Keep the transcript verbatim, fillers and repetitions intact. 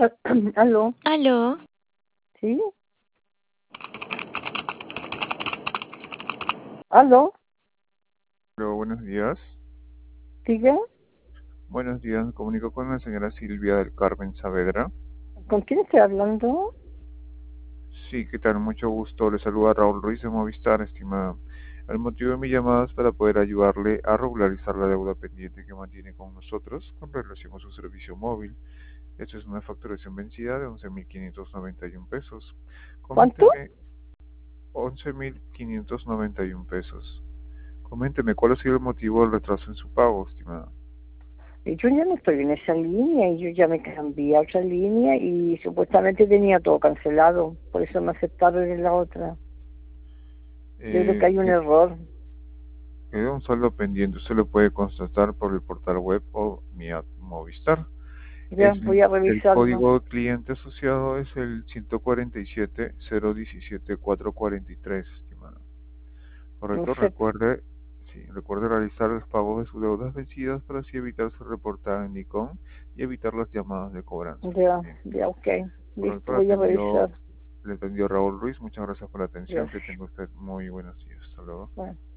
Aló, Aló, ¿sí? Aló, Hola, buenos días. ¿sigue? Buenos días, me comunico con la señora Silvia del Carmen Saavedra. ¿Con quién estoy hablando? Sí, ¿qué tal? Mucho gusto. Le saluda Raúl Ruiz de Movistar, estimada. El motivo de mi llamada es para poder ayudarle a regularizar la deuda pendiente que mantiene con nosotros con relación a su servicio móvil. Esto es una facturación vencida de once mil quinientos noventa y uno pesos. ¿Cuánto? Coménteme, once mil quinientos noventa y uno pesos. Coménteme, ¿cuál ha sido el motivo del retraso en su pago, estimada? Y Yo ya no estoy en esa línea y yo ya me cambié a otra línea y supuestamente tenía todo cancelado, por eso me aceptaron en la otra. Yo creo que Eh, hay un error. Queda un saldo pendiente, usted lo puede constatar por el portal web o Mi App Movistar. Ya Es voy el, a el revisarlo. código cliente asociado es el ciento cuarenta y siete cero diecisiete cuatrocientos cuarenta y tres, estimado. No Correcto, sé. recuerde, sí, recuerde realizar los pagos de sus deudas vencidas para así evitar ser reportada en Nicom y evitar las llamadas de cobranza Ya, también. ya, ok. Correcto, Listo, le voy a atendió, revisar. le atendió Raúl Ruiz. Muchas gracias por la atención. Que Gracias. tenga usted muy buenos días. Hasta luego. Bueno.